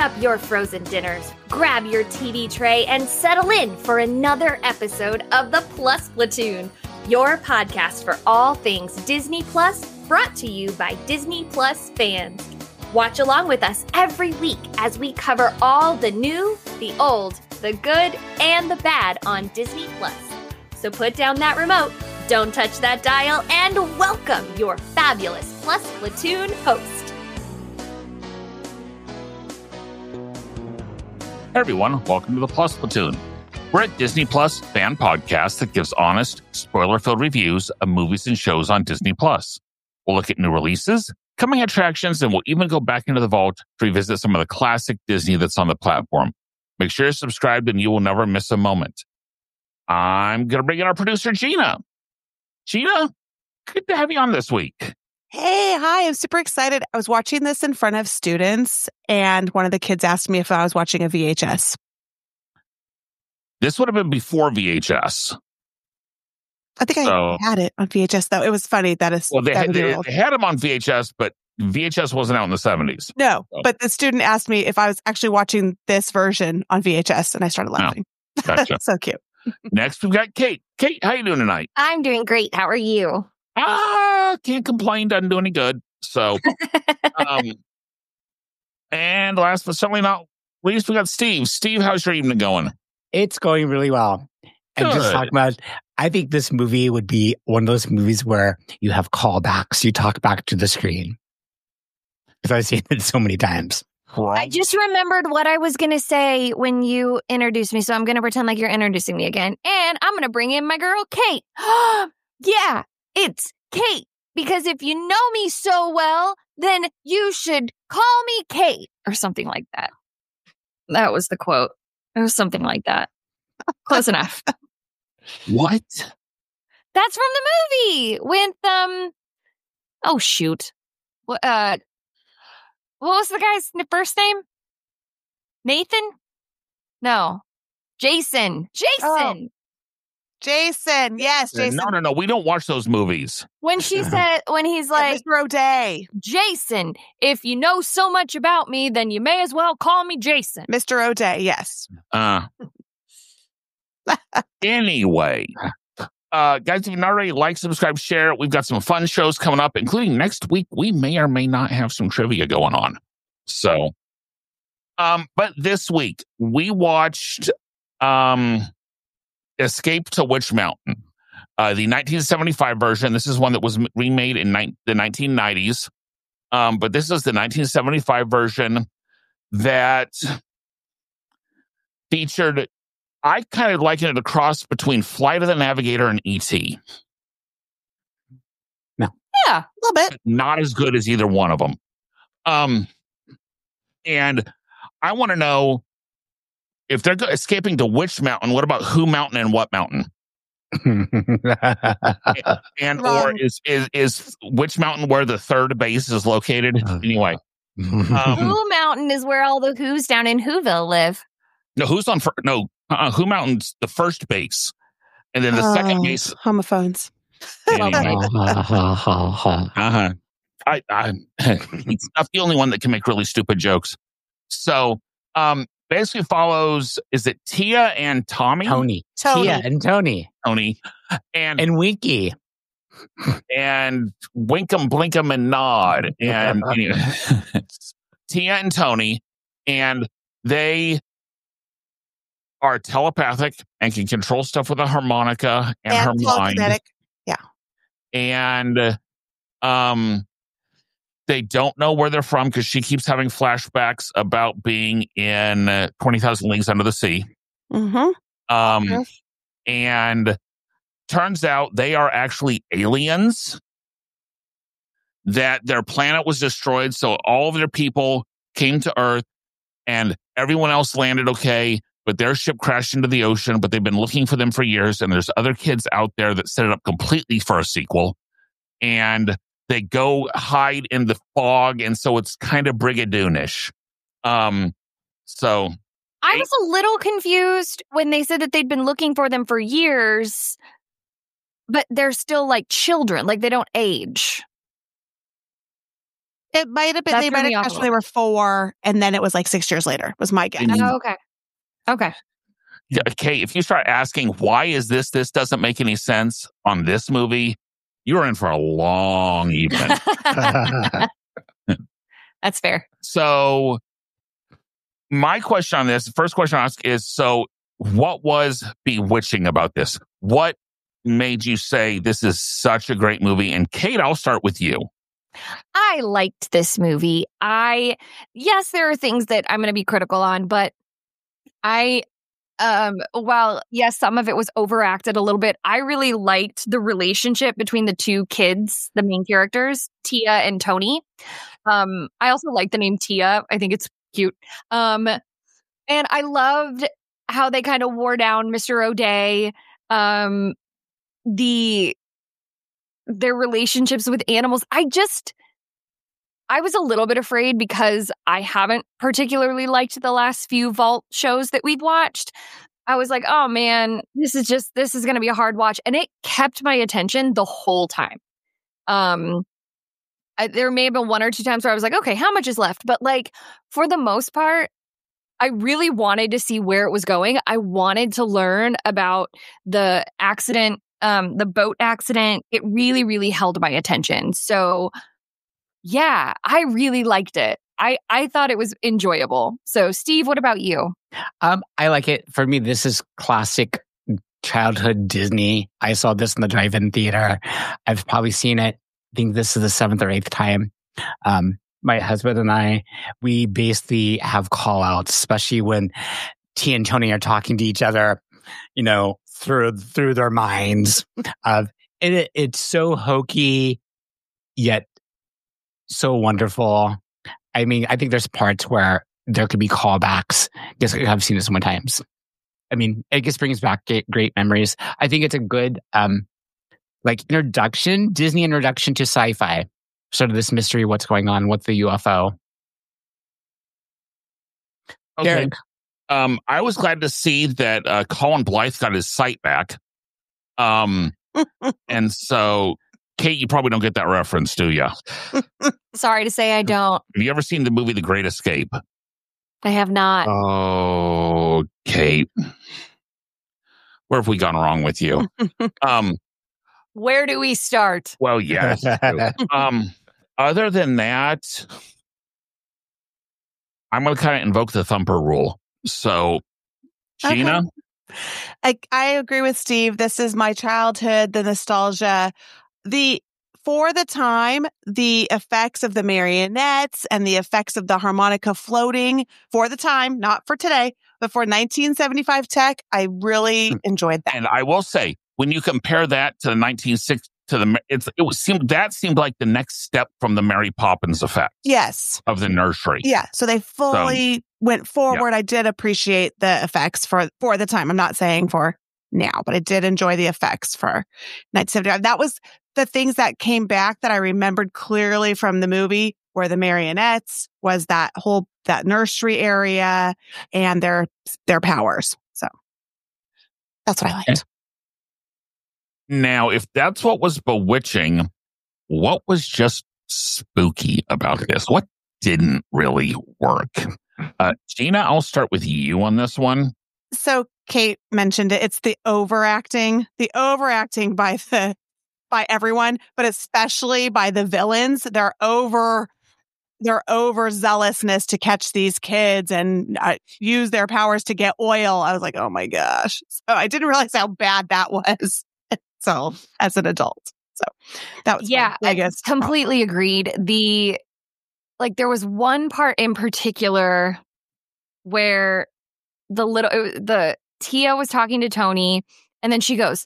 up your frozen dinners, grab your TV tray, and settle in for another episode of the Plus Platoon, your podcast for all things Disney Plus, brought to you by Disney Plus fans. Watch along with us every week as we cover all the new, the old, the good, and the bad on Disney Plus. So put down that remote, don't touch that dial, and welcome your fabulous Plus Platoon host. Hey everyone, welcome to the Plus Platoon. We're a Disney Plus fan podcast that gives honest, spoiler-filled reviews of movies and shows on Disney Plus. We'll look at new releases, coming attractions, and we'll even go back into the vault to revisit some of the classic Disney that's on the platform. Make sure you're subscribed and you will never miss a moment. I'm going to bring in our producer, Gina. Gina, good to have you on this week. Hey, hi, I'm super excited. I was watching this in front of students, and one of the kids asked me if I was watching a VHS. This would have been before VHS. I think I had it on VHS, though. It was funny that it's... Well, they had them on VHS, but VHS wasn't out in the 70s. No, but the student asked me if I was actually watching this version on VHS, and I started laughing. Oh, gotcha. So cute. Next, we've got Kate. Kate, how you doing tonight? I'm doing great. How are you? Can't complain. Doesn't do any good. So, and last but certainly not least, we got Steve. Steve, how's your evening going? It's going really well. And just talking about, I think this movie would be one of those movies where you have callbacks. You talk back to the screen. Because I've seen it so many times. I just remembered what I was going to say when you introduced me, so I'm going to pretend like you're introducing me again. And I'm going to bring in my girl, Kate. Yeah, it's Kate. Because if you know me so well, then you should call me Kate. Or something like that. That was the quote. It was something like that. Close enough. What? That's from the movie with, oh, shoot. What was the guy's first name? Nathan? No. Jason. Oh. Jason. Yes, Jason. No. We don't watch those movies. When she said, when he's like, Mr. O'Day. Jason, if you know so much about me, then you may as well call me Jason. Mr. O'Day, yes. Anyway, guys, if you've not already liked, subscribe, share, we've got some fun shows coming up, including next week. We may or may not have some trivia going on. So, but this week we watched Escape to Witch Mountain, the 1975 version. This is one that was remade in the 1990s. But this is the 1975 version that featured, I kind of liken it a cross between Flight of the Navigator and E.T. No. Yeah, a little bit. Not as good as either one of them. And I want to know, if they're escaping to Witch Mountain, what about Who Mountain and What Mountain? Or is Witch Mountain where the third base is located? Anyway. Who Mountain is where all the Who's down in Whoville live. No, Who Mountain's the first base, and then the second base. Homophones. Anyway. He's not the only one that can make really stupid jokes. So, basically follows, is it Tia and Tommy? Tony. Tia and Tony. And Winky. And Winkum, Blinkum, and Nod. And anyway, Tia and Tony. And they are telepathic and can control stuff with a harmonica and her mind. Yeah. And they don't know where they're from because she keeps having flashbacks about being in 20,000 Leagues Under the Sea. Mm-hmm. And turns out they are actually aliens, that their planet was destroyed. So all of their people came to Earth and everyone else landed okay, but their ship crashed into the ocean, but they've been looking for them for years. And there's other kids out there that set it up completely for a sequel. And they go hide in the fog. And so it's kind of Brigadoon-ish. So I was a little confused when they said that they'd been looking for them for years, but they're still like children, like they don't age. It might have been, they might have catched when they were 4, and then it was like 6 years later, was my guess. Oh, okay. Yeah, Kate, if you start asking, why is this doesn't make any sense on this movie, you're in for a long evening. That's fair. So my question on this, first question I ask is, so what was bewitching about this? What made you say this is such a great movie? And Kate, I'll start with you. I liked this movie. Yes, there are things that I'm going to be critical on, but while yes, some of it was overacted a little bit, I really liked the relationship between the two kids, the main characters, Tia and Tony. I also like the name Tia. I think it's cute. And I loved how they kind of wore down Mr. O'Day. Their relationships with animals. I was a little bit afraid because I haven't particularly liked the last few Vault shows that we've watched. I was like, oh man, this is going to be a hard watch. And it kept my attention the whole time. There may have been 1 or 2 times where I was like, okay, how much is left? But like, for the most part, I really wanted to see where it was going. I wanted to learn about the accident, the boat accident. It really, really held my attention. So yeah, I really liked it. I thought it was enjoyable. So Steve, what about you? I like it. For me, this is classic childhood Disney. I saw this in the drive-in theater. I've probably seen it. I think this is the 7th or 8th time. My husband and I, we basically have call-outs, especially when T and Tony are talking to each other, you know, through their minds. It's so hokey, yet so wonderful. I mean, I think there's parts where there could be callbacks. Because I've seen it so many times. I mean, it just brings back great memories. I think it's a good, Disney introduction to sci-fi. Sort of this mystery, what's going on with the UFO. Okay. Derek. I was glad to see that Colin Blythe got his sight back. And so, Kate, you probably don't get that reference, do you? Sorry to say I don't. Have you ever seen the movie The Great Escape? I have not. Oh, Kate. Where have we gone wrong with you? Where do we start? Well, yes. Other than that, I'm going to kind of invoke the Thumper rule. So, Gina? Okay. I agree with Steve. This is my childhood, the nostalgia. For the time, the effects of the marionettes and the effects of the harmonica floating for the time, not for today, but for 1975 tech, I really enjoyed that. And I will say, when you compare that to the 1960s, that seemed like the next step from the Mary Poppins effect. Yes. Of the nursery. Yeah. So they fully went forward. Yeah. I did appreciate the effects for the time. I'm not saying for now, but I did enjoy the effects for 1975. That was the things that came back that I remembered clearly from the movie, where the marionettes was that nursery area and their powers. So that's what I liked. Now, if that's what was bewitching, what was just spooky about this? What didn't really work? Gina, I'll start with you on this one. So Kate mentioned it. It's the overacting by everyone, but especially by the villains. Their overzealousness to catch these kids and use their powers to get oil. I was like, oh my gosh. So I didn't realize how bad that was. So as an adult. So that was my biggest completely agreed. There was one part in particular where the Tia was talking to Tony, and then she goes,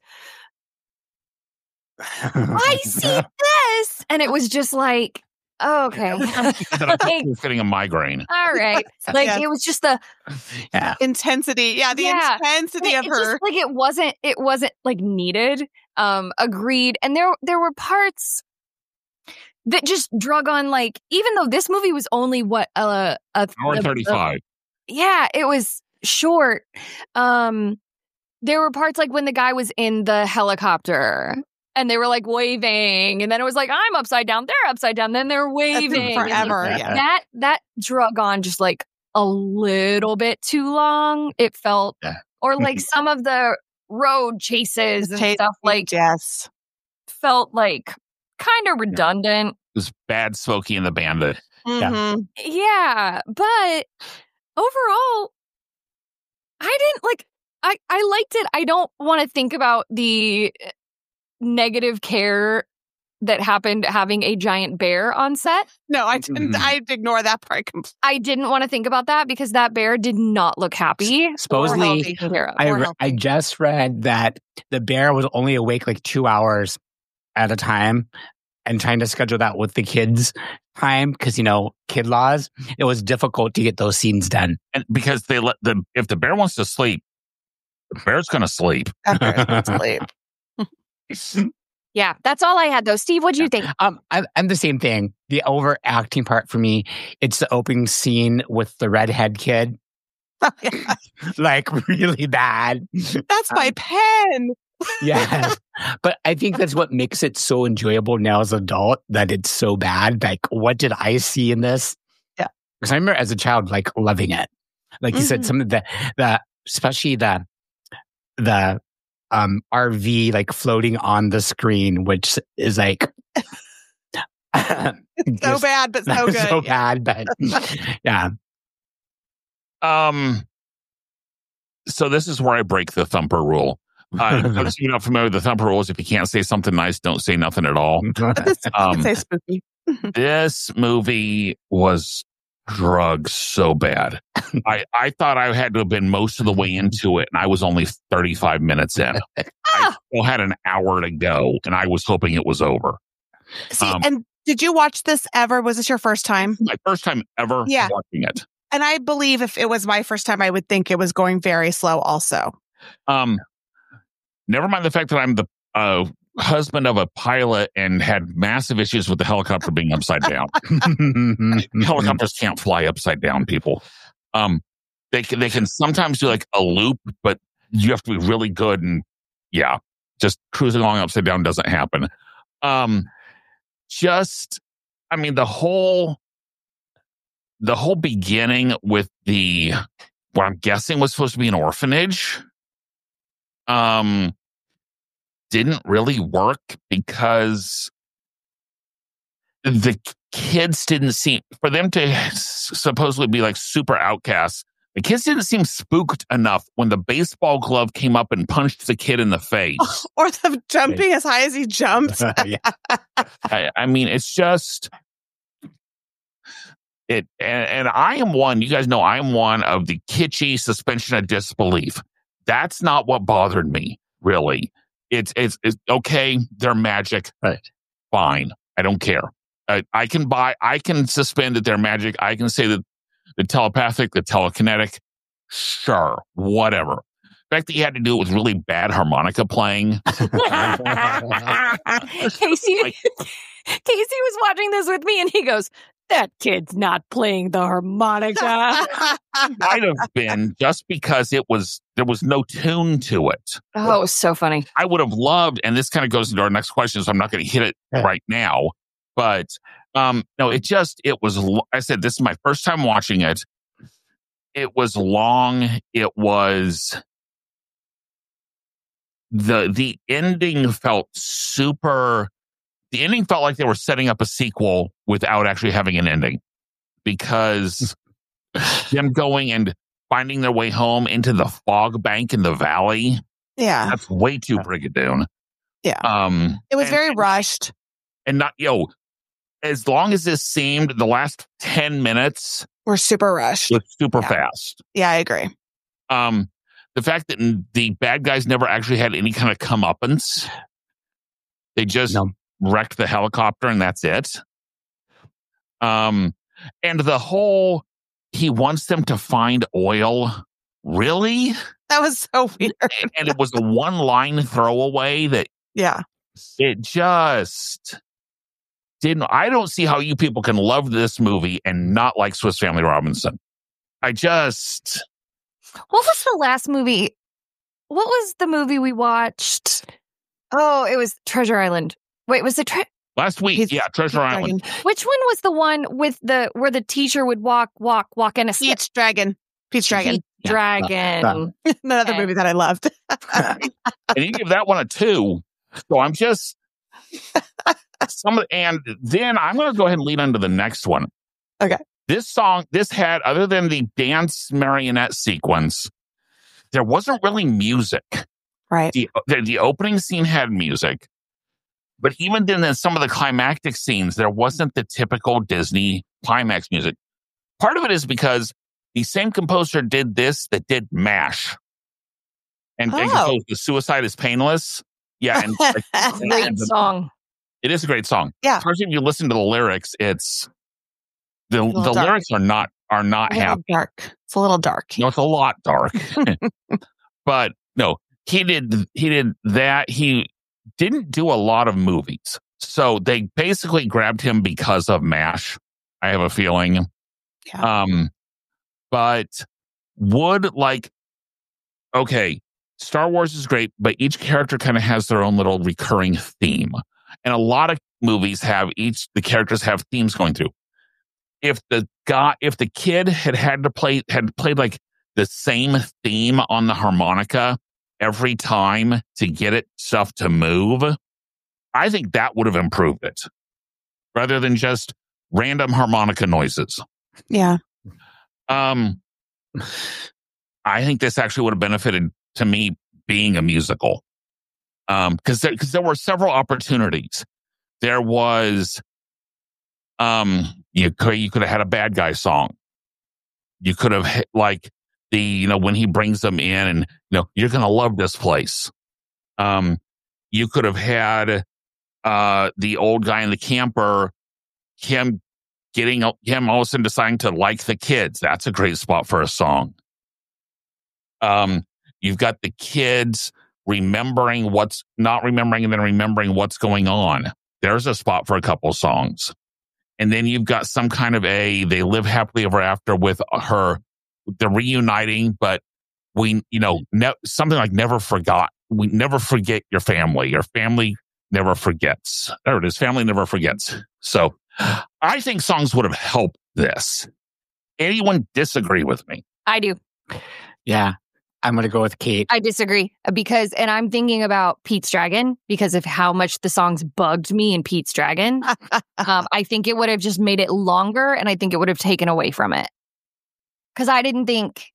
I see this. And it was just like, oh, okay. I was getting a migraine. All right. It was just the intensity. Yeah. The intensity of her. Just, it wasn't like needed. Agreed. And there were parts that just drug on, like, even though this movie was only hour 35. Yeah, it was short. There were parts like when the guy was in the helicopter and they were like waving, and then it was like, I'm upside down, they're upside down, then they're waving forever. Yeah. That drug on just like a little bit too long. It felt, or like some of the road chases and stuff like felt like kind of redundant. It was bad Smokey and the Bandit. Yeah, but overall, I didn't like. I liked it. I don't want to think about the negative care that happened having a giant bear on set. No, I didn't. I'd ignore that part completely. I didn't want to think about that because that bear did not look happy. Supposedly, I just read that the bear was only awake like 2 hours at a time, and trying to schedule that with the kids' time because, kid laws, it was difficult to get those scenes done. And because if the bear wants to sleep, the bear's going to sleep. Yeah, that's all I had though. Steve, what do you think? I'm the same thing. The overacting part for me, it's the opening scene with the redhead kid. Like really bad. That's my pen. Yeah. But I think that's what makes it so enjoyable now as an adult, that it's so bad. Like, what did I see in this? Yeah. Because I remember as a child, like, loving it. Like you said, some of the especially the RV like floating on the screen, which is like it's so bad, but so good. So bad, but yeah. So this is where I break the Thumper rule. If you're not familiar with the Thumper rules, if you can't say something nice, don't say nothing at all. Say spooky. This movie was drugged so bad. I thought I had to have been most of the way into it, and I was only 35 minutes in. I still had an hour to go, and I was hoping it was over. See, and did you watch this ever? Was this your first time? My first time ever watching it. And I believe if it was my first time, I would think it was going very slow also. Never mind the fact that I'm the husband of a pilot and had massive issues with the helicopter being upside down. Helicopters can't fly upside down, people. They can sometimes do like a loop, but you have to be really good, and just cruising along upside down doesn't happen. The whole beginning with what I'm guessing was supposed to be an orphanage, didn't really work because the kids didn't seem, for them to supposedly be like super outcasts, the kids didn't seem spooked enough when the baseball glove came up and punched the kid in the face. Or the jumping as high as he jumps. I mean, it's just... And I am one, you guys know I am one of the kitschy suspension of disbelief. That's not what bothered me, really. It's okay, they're magic. Right. Fine. I don't care. I can suspend that they're magic. I can say that the telepathic, the telekinetic, sure, whatever. The fact that you had to do it with really bad harmonica playing. Casey was watching this with me and he goes, that kid's not playing the harmonica. Might have been just because there was no tune to it. Oh, it was so funny. I would have loved, and this kind of goes into our next question, so I'm not going to hit it right now. But no, it was, I said, this is my first time watching it. It was long. It was, the ending felt super... The ending felt like they were setting up a sequel without actually having an ending, because them going and finding their way home into the fog bank in the valley. Yeah. That's way too Brigadoon. Yeah. It was very rushed. And not, as long as this seemed, the last 10 minutes were super rushed. Was super fast. Yeah, I agree. The fact that the bad guys never actually had any kind of comeuppance. They just wrecked the helicopter and that's it. And the whole, he wants them to find oil. Really? That was so weird. And it was a one-line throwaway that it just didn't. I don't see how you people can love this movie and not like Swiss Family Robinson. What was the last movie? What was the movie we watched Oh, it was Treasure Island. Wait, was it Last week? Treasure Island. Which one was the one with where the teacher would walk in a Peach Dragon. Peach Dragon. Another movie that I loved. And you give that one a 2. So I'm just and then I'm going to go ahead and lead on to the next one. Okay. This song, had, other than the dance marionette sequence, there wasn't really music. Right. The opening scene had music, but even then in some of the climactic scenes, there wasn't the typical Disney climax music. Part of it is because the same composer did this that did MASH. And composed The Suicide is Painless. Yeah. And, great song. It is a great song. Yeah. Especially if you listen to the lyrics, it's the lyrics are not happy. Dark. It's a little dark. No, it's a lot dark. But no, he did that. He didn't do a lot of movies. So they basically grabbed him because of MASH, I have a feeling. Yeah. But okay, Star Wars is great, but each character kind of has their own little recurring theme. And a lot of movies the characters have themes going through. If the kid had played like the same theme on the harmonica every time to get it stuff to move, I think that would have improved it rather than just random harmonica noises. Yeah. I think this actually would have benefited to me being a musical. Because there were several opportunities. There was, you could have had a bad guy song. You could have when he brings them in and you're gonna love this place. You could have had the old guy in the camper, him all of a sudden deciding to like the kids. That's a great spot for a song. You've got the kids remembering what's not remembering and then remembering what's going on. There's a spot for a couple songs. And then you've got some kind of they live happily ever after with her, they're reuniting, but something like never forgot. We never forget your family. Your family never forgets. There it is. Family never forgets. So I think songs would have helped this. Anyone disagree with me? I do. Yeah. I'm going to go with Kate. I disagree and I'm thinking about Pete's Dragon because of how much the songs bugged me in Pete's Dragon. I think it would have just made it longer and I think it would have taken away from it. Because I didn't think,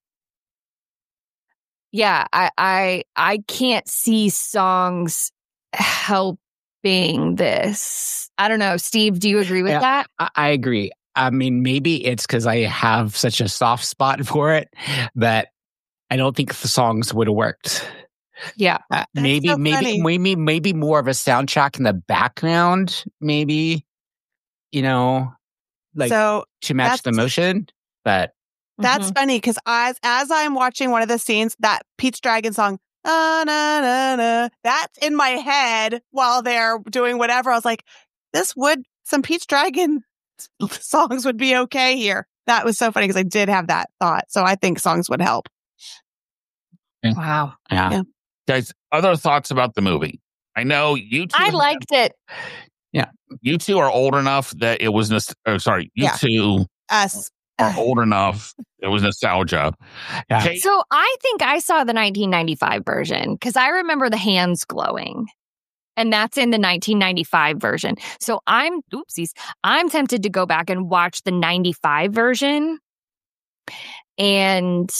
I can't see songs helping this. I don't know. Steve, do you agree with that? I agree. I mean, maybe it's because I have such a soft spot for it that I don't think the songs would have worked. Yeah. Maybe more of a soundtrack in the background, maybe, to match the motion. But that's funny because as I'm watching one of the scenes, that Pete's Dragon song, na, na, na, na, that's in my head while they're doing whatever. I was like, some Pete's Dragon songs would be okay here. That was so funny because I did have that thought. So I think songs would help. Wow. Yeah. Guys, other thoughts about the movie? I know you two. I liked it. Yeah. You two are old enough that it was two Us. are old enough. It was nostalgia. Yeah. Kate, So I think I saw the 1995 version because I remember the hands glowing. And that's in the 1995 version. So I'm tempted to go back and watch the 95 version and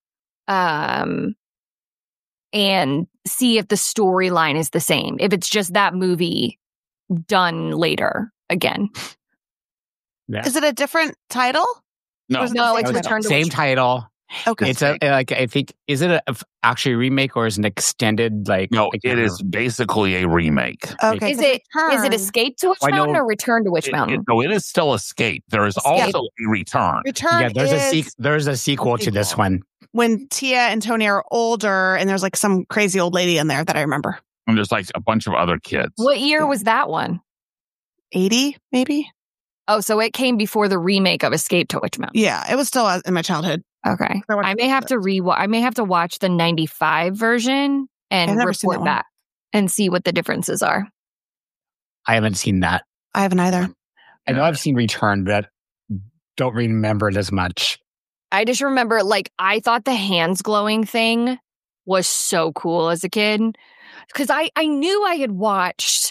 see if the storyline is the same. If it's just that movie done later again. Yeah. Is it a different title? No, it's Return to Same title. Okay. It's I think, is it actually a remake or is it an extended No, it is basically a remake. Okay. Is it Escape to Witch Mountain or Return to Witch Mountain? No, it is still Escape. There is also a Return. Return. Yeah, there's a sequel to this one. When Tia and Tony are older, and there's like some crazy old lady in there that I remember. And there's like a bunch of other kids. What year was that one? 80, maybe. Oh, so it came before the remake of Escape to Witch Mountain. Yeah, it was still in my childhood. Okay. I may have to watch the 95 version and report back. and see what the differences are. I haven't seen that. I haven't either. I know I've seen Return, but don't remember it as much. I just remember, like, I thought the hands glowing thing was so cool as a kid. Because I knew I had watched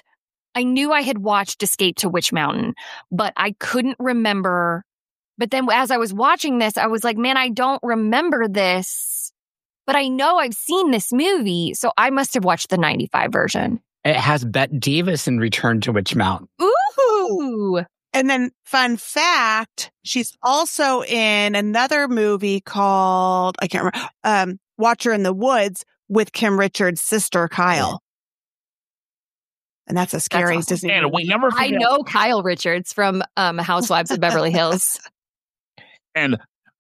Escape to Witch Mountain, but I couldn't remember. But then as I was watching this, I was like, man, I don't remember this, but I know I've seen this movie. So I must have watched the 95 version. It has Bette Davis in Return to Witch Mountain. Ooh. And then, fun fact, she's also in another movie called, I can't remember, Watcher in the Woods with Kim Richards' sister, Kyle. And that's a scary That's awesome. Disney And movie. we never I forget. know Kyle Richards from Housewives of Beverly Hills. And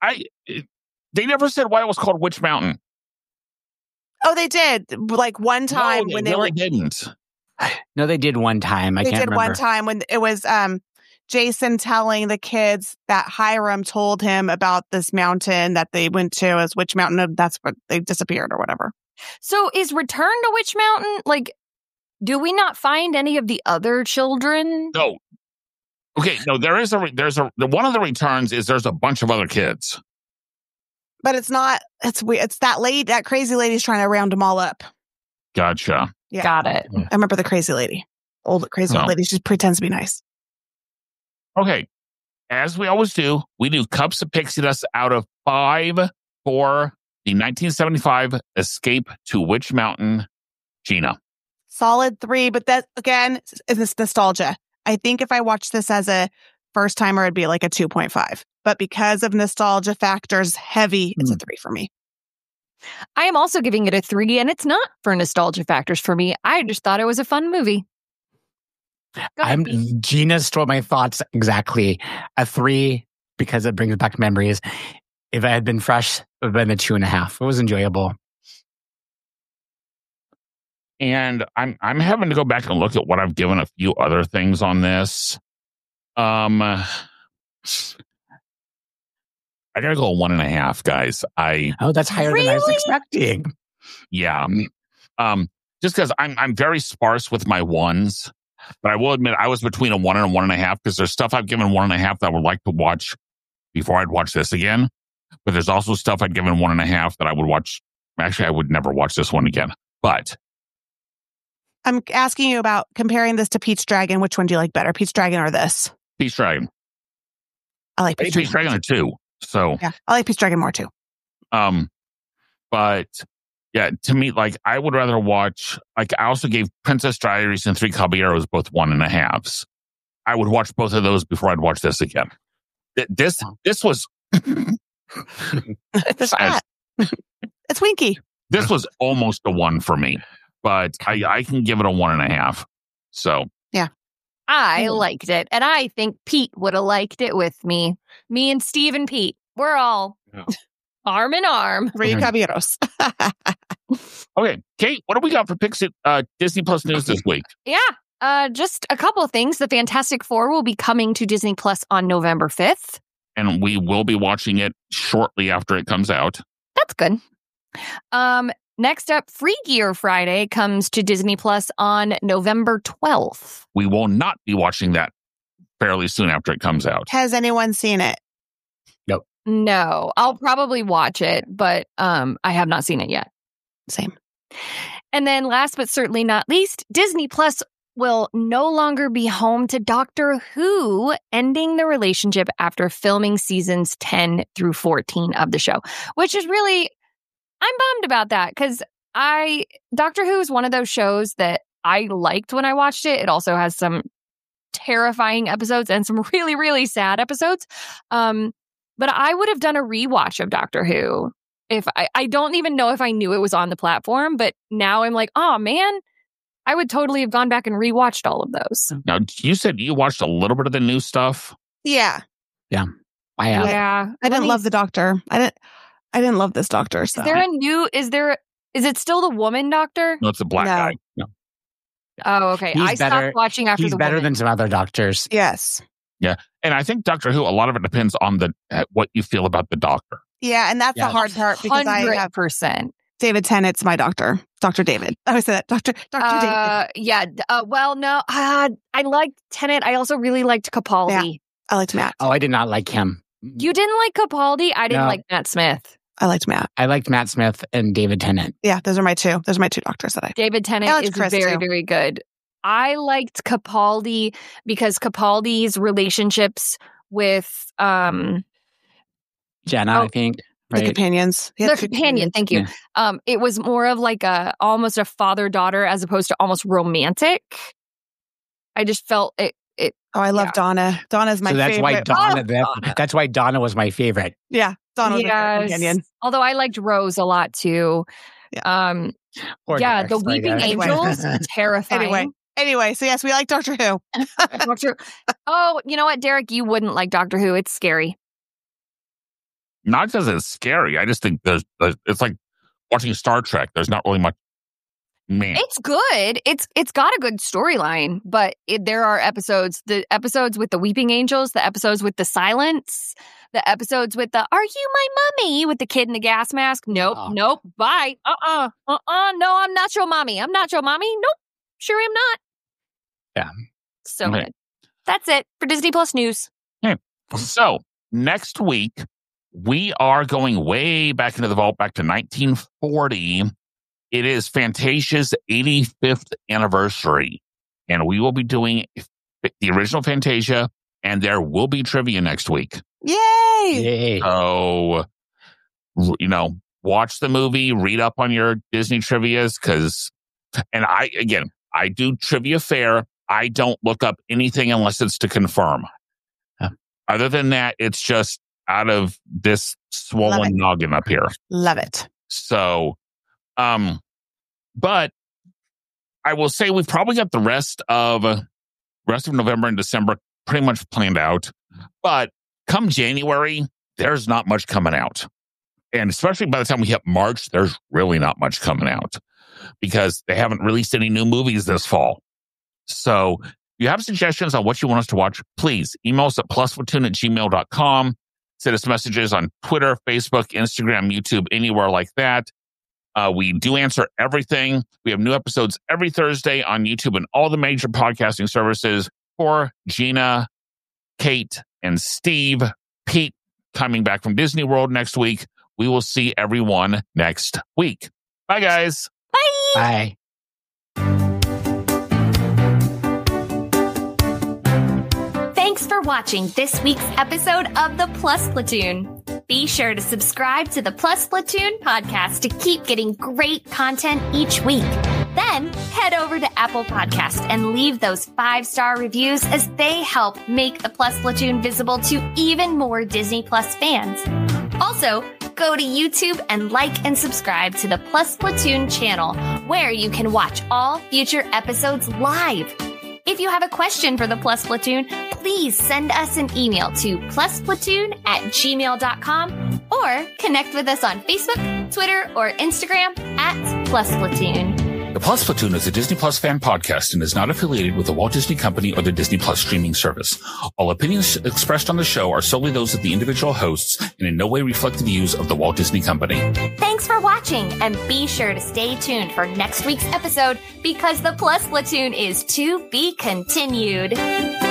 they never said why it was called Witch Mountain. Oh, they did. Like one time No, when they they really were. didn't. No, they did one time. I They can't did remember. one time when it was Jason telling the kids that Hiram told him about this mountain that they went to as Witch Mountain. That's what they disappeared or whatever. So is Return to Witch Mountain, like, do we not find any of the other children? No. Okay, no, there's one of the returns is there's a bunch of other kids. But it's not. It's weird. It's that crazy lady's trying to round them all up. Gotcha. Yeah. Got it. I remember the crazy lady. Old crazy old No. lady. She pretends to be nice. Okay. As we always do, we do cups of pixie dust out of 5 for the 1975 Escape to Witch Mountain. Gina. Solid 3, but that again is this nostalgia. I think if I watched this as a first timer, it'd be like a 2.5. But because of nostalgia factors heavy, it's a 3 for me. I am also giving it a 3, and it's not for nostalgia factors for me. I just thought it was a fun movie. Go ahead, Pete. Gina stole my thoughts exactly. A 3 because it brings back memories. If I had been fresh, it would have been a 2.5. It was enjoyable. And I'm having to go back and look at what I've given a few other things on this. I gotta go 1.5, guys. Oh, that's higher than I was Really? expecting. Yeah. Just because I'm very sparse with my ones, but I will admit I was between a 1 and a 1.5 because there's stuff I've given 1.5 that I would like to watch before I'd watch this again. But there's also stuff I'd given 1.5 that I would watch. Actually, I would never watch this one again. But I'm asking you about comparing this to Pete's Dragon. Which one do you like better, Pete's Dragon or this? Pete's Dragon. I like I Pete's think Pete's Dragon. Dragon are 2. So, Yeah, I like Pete's Dragon more too. but yeah, to me, like I would rather watch. Like I also gave Princess Diaries and Three Caballeros both 1.5s. I would watch both of those before I'd watch this again. This was. It's not. It's Winky. This was almost a 1 for me, but I can give it a 1.5. So I liked it, and I think Pete would have liked it with me. Me and Steve and Pete, we're all arm in arm. Three Caballeros. okay, Kate, what do we got for Disney Plus news this week? Yeah, just a couple of things. The Fantastic Four will be coming to Disney Plus on November 5th. And we will be watching it shortly after it comes out. That's good. Next up, Free Gear Friday comes to Disney Plus on November 12th. We will not be watching that fairly soon after it comes out. Has anyone seen it? No, I'll probably watch it, but I have not seen it yet. Same. And then last but certainly not least, Disney Plus will no longer be home to Doctor Who, ending the relationship after filming seasons 10 through 14 of the show, which is really, I'm bummed about that because Doctor Who is one of those shows that I liked when I watched it. It also has some terrifying episodes and some really, really sad episodes. But I would have done a rewatch of Doctor Who if I don't even know if I knew it was on the platform, but now I'm like, oh man, I would totally have gone back and rewatched all of those. Now, you said you watched a little bit of the new stuff. Yeah. I have. Yeah. I didn't love the Doctor. I didn't love this Doctor. So. Is it still the woman Doctor? No, it's a black No. guy. No. Oh, okay. He's I better- stopped watching after He's the better woman. than some other doctors. Yes. And I think Doctor Who, a lot of it depends on what you feel about the Doctor. Yeah, and that's Yeah. the hard part because I have 100%. David Tennant's my doctor. Dr. David. I always say that. Dr. David. Yeah. Well, no. I liked Tennant. I also really liked Capaldi. Yeah. I liked Matt. Oh, I did not like him. You didn't like Capaldi? I didn't like Matt Smith. I liked Matt. I liked Matt Smith and David Tennant. Yeah, those are my two. Those are my two doctors that I. David Tennant is Chris very, too. very good. I liked Capaldi because Capaldi's relationships with Jenna, I think. The Right? companions. the companion. Thank you. It was more of like almost a father-daughter as opposed to almost romantic. I just felt it. Oh, I love Donna. Donna's my So that's favorite. why Donna. That's why Donna was my favorite. Yeah, Donna was my favorite companion. Although I liked Rose a lot too. Yeah. Poor Yeah, Derek the Slater. Weeping Anyway. Angels, terrifying. Anyway, so yes, we like Doctor Who. Doctor. Oh, you know what, Derek? You wouldn't like Doctor Who. It's scary. Not because it's scary. I just think it's like watching Star Trek. There's not really much. Man, It's good. It's got a good storyline, but there are episodes. The episodes with the Weeping Angels, the episodes with the silence, the episodes with the "Are you my mummy?" with the kid in the gas mask. Nope, Oh. nope. Bye. No, I'm not your mommy. I'm not your mommy. Nope, sure am not. Yeah. So Okay. good. That's it for Disney Plus news. So next week, we are going way back into the vault, back to 1940. It is Fantasia's 85th anniversary, and we will be doing the original Fantasia, and there will be trivia next week. Yay! Yay. So, watch the movie, read up on your Disney trivias, and I do trivia fair. I don't look up anything unless it's to confirm. Other than that, it's just out of this swollen noggin up here. Love it. So, but I will say we've probably got the rest of November and December pretty much planned out. But come January, there's not much coming out. And especially by the time we hit March, there's really not much coming out because they haven't released any new movies this fall. So if you have suggestions on what you want us to watch, please email us at plusplatoon@gmail.com. Send us messages on Twitter, Facebook, Instagram, YouTube, anywhere like that. We do answer everything. We have new episodes every Thursday on YouTube and all the major podcasting services. For Gina, Kate, and Steve, Pete coming back from Disney World next week. We will see everyone next week. Bye, guys. Bye. Thanks for watching this week's episode of the Plus Platoon. Be sure to subscribe to the Plus Platoon podcast to keep getting great content each week. Then head over to Apple Podcast and leave those 5-star reviews as they help make the Plus Platoon visible to even more Disney Plus fans. Also, go to YouTube and like and subscribe to the Plus Platoon channel, where you can watch all future episodes live. If you have a question for the Plus Platoon, please send us an email to plusplatoon@gmail.com or connect with us on Facebook, Twitter, or Instagram @plusplatoon. The Plus Platoon is a Disney Plus fan podcast and is not affiliated with the Walt Disney Company or the Disney Plus streaming service. All opinions expressed on the show are solely those of the individual hosts and in no way reflect the views of the Walt Disney Company. Thanks for watching, and be sure to stay tuned for next week's episode because the Plus Platoon is to be continued.